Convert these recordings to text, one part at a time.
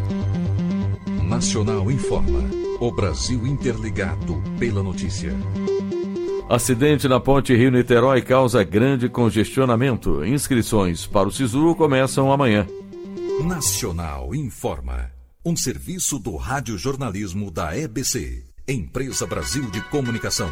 Nacional informa. O Brasil interligado pela notícia. Acidente na Ponte Rio-Niterói causa grande congestionamento. Inscrições para o SISU começam amanhã. Nacional informa. Um serviço do radiojornalismo da EBC, Empresa Brasil de Comunicação.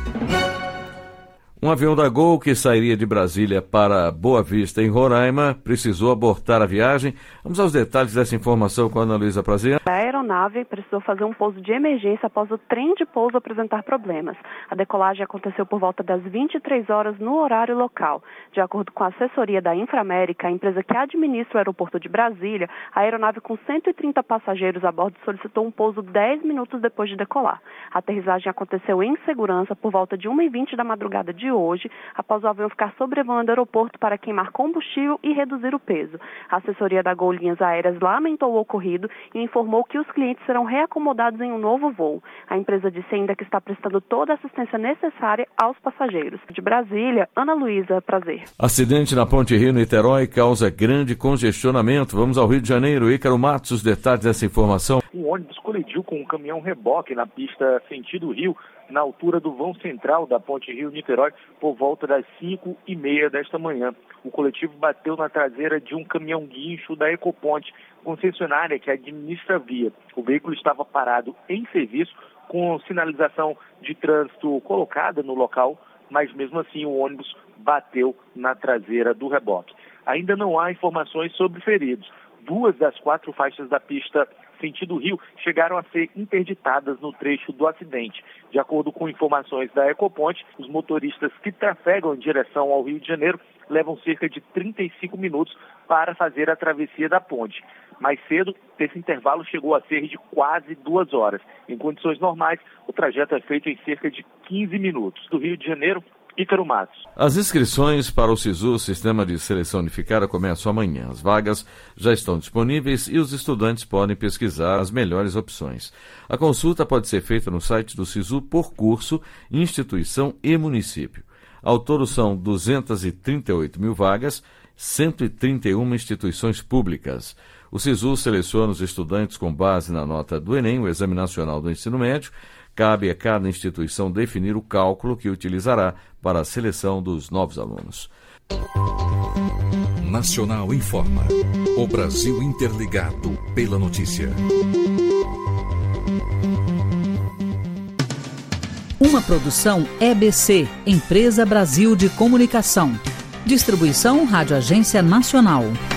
Um avião da Gol que sairia de Brasília para Boa Vista, em Roraima, precisou abortar a viagem. Vamos aos detalhes dessa informação com a Ana Luísa Prazer. A aeronave precisou fazer um pouso de emergência após o trem de pouso apresentar problemas. A decolagem aconteceu por volta das 23 horas no horário local. De acordo com a assessoria da Inframérica, a empresa que administra o aeroporto de Brasília, a aeronave com 130 passageiros a bordo solicitou um pouso 10 minutos depois de decolar. A aterrissagem aconteceu em segurança por volta de 1h20 da madrugada de hoje, após o avião ficar sobrevoando o aeroporto para queimar combustível e reduzir o peso. A assessoria da Gol Linhas Aéreas lamentou o ocorrido e informou que os clientes serão reacomodados em um novo voo. A empresa disse ainda que está prestando toda a assistência necessária aos passageiros. De Brasília, Ana Luísa Prazer. Acidente na Ponte Rio-Niterói causa grande congestionamento. Vamos ao Rio de Janeiro. Ícaro Matos, os detalhes dessa informação. Um ônibus colidiu com um caminhão reboque na pista sentido Rio, na altura do vão central da Ponte Rio-Niterói, por volta das 5h30 desta manhã. O coletivo bateu na traseira de um caminhão guincho da Ecoponte, concessionária que administra a via. O veículo estava parado em serviço, com sinalização de trânsito colocada no local, mas mesmo assim o ônibus bateu na traseira do reboque. Ainda não há informações sobre feridos. 2 das 4 faixas da pista sentido Rio chegaram a ser interditadas no trecho do acidente. De acordo com informações da Ecoponte, os motoristas que trafegam em direção ao Rio de Janeiro levam cerca de 35 minutos para fazer a travessia da ponte. Mais cedo, esse intervalo chegou a ser de quase 2 horas. Em condições normais, o trajeto é feito em cerca de 15 minutos. Do Rio de Janeiro, Ícaro Matos. As inscrições para o SISU, Sistema de Seleção Unificada, começam amanhã. As vagas já estão disponíveis e os estudantes podem pesquisar as melhores opções. A consulta pode ser feita no site do SISU por curso, instituição e município. Ao todo são 238 mil vagas, 131 instituições públicas. O SISU seleciona os estudantes com base na nota do Enem, o Exame Nacional do Ensino Médio. Cabe a cada instituição definir o cálculo que utilizará para a seleção dos novos alunos. Nacional informa. O Brasil interligado pela notícia. Uma produção EBC, Empresa Brasil de Comunicação. Distribuição Rádio Agência Nacional.